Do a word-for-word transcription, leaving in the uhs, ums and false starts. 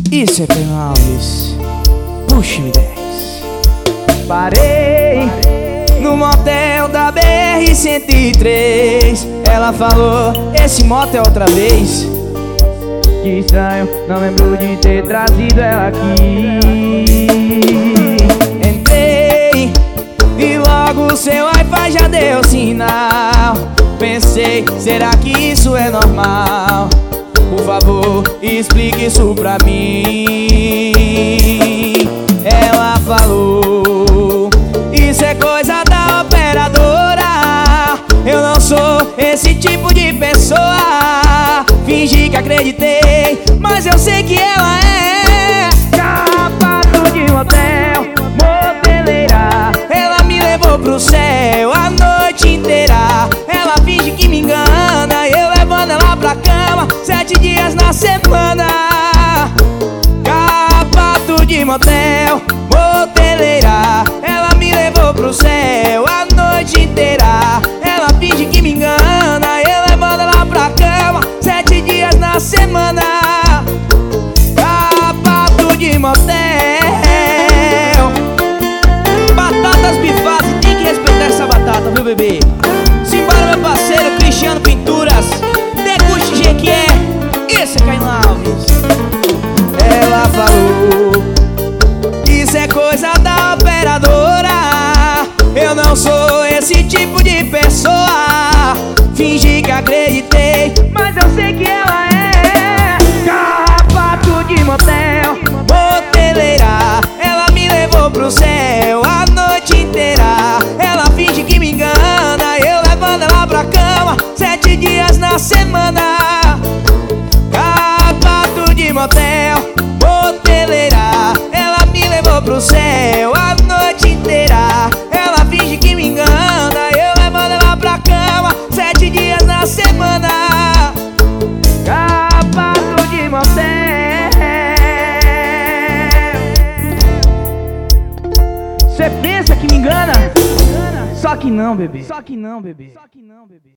Isso é Caio Alves. Puxa-me dez. Parei no motel da B R cento e três. Ela falou, esse motel outra vez. Que estranho, não lembro de ter trazido ela aqui. Entrei e logo seu Wi-Fi já deu sinal. Pensei, será que isso é normal? Por favor, explique isso pra mim. Ela falou, isso é coisa da operadora. Eu não sou esse tipo de pessoa. Fingi que acreditei, mas eu sei que ela é sapato de motel, modeleira. Ela me levou pro céu a noite inteira. Ela finge que me engana, eu levando ela pra cama sete dias na semana. Sapato de motel, modeleira. Ela me levou pro céu a noite inteira. Ela finge que me engana, eu levando ela pra cama sete dias na semana. Sapato de motel. Batatas bifadas, tem que respeitar essa batata, viu, bebê? Simbora, meu parceiro Cristiano Pinturas. Deguste G que é. Esse é Caio Alves. Ela falou, isso é coisa da operadora. Eu não sou esse tipo de pessoa. Fingi que acreditei, mas eu sei que ela é sapato de motel, modeleira. Ela me levou pro céu a noite inteira. Ela finge que me engana, eu levando ela pra cama sete dias na semana. Sapato de motel, modeleira. Ela me levou pro céu a noite inteira. Ela finge que me engana, eu levando ela pra cama sete dias na semana. Sapato de motel. Cê pensa que me engana? Só que não, bebê. Só que não, bebê. Só que não, bebê.